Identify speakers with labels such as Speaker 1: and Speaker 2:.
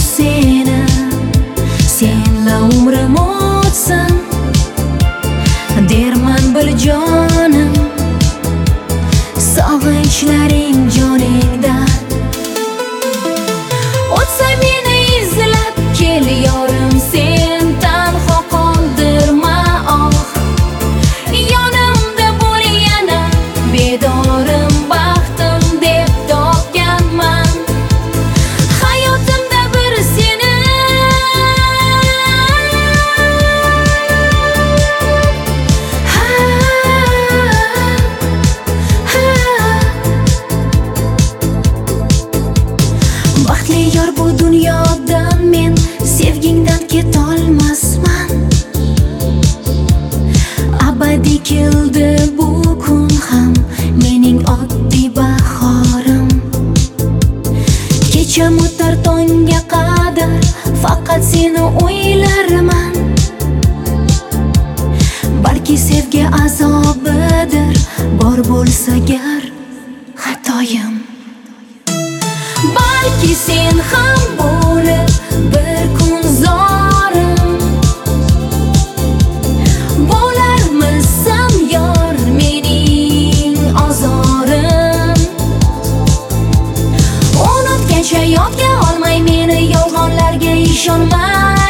Speaker 1: seni, senla umrim o'tsin derman bir jonim, sog'inchlaring joningdan. O'tsa meni izlab kel yorim, sen tanho qoldirma oh. Yonimda bo'l yana, bedorim baxtim deb topganman. Hayotimda bir seni, baxtli yor bu dunyodan men sevgingdan ketolmasman. Abadiy keldi bu kun ham mening oddiy bahorim. Kecham o'tar tongga qadar faqat seni o'ylarman. Balki sevgi azobidir bor bo'lsa gar xatoyim. Balki sen ham bo'lib bir kun zorim, bo'larmisan yor mening ozorim. Unutgancha yodga olmay meni, yolg'onlarga ishonma.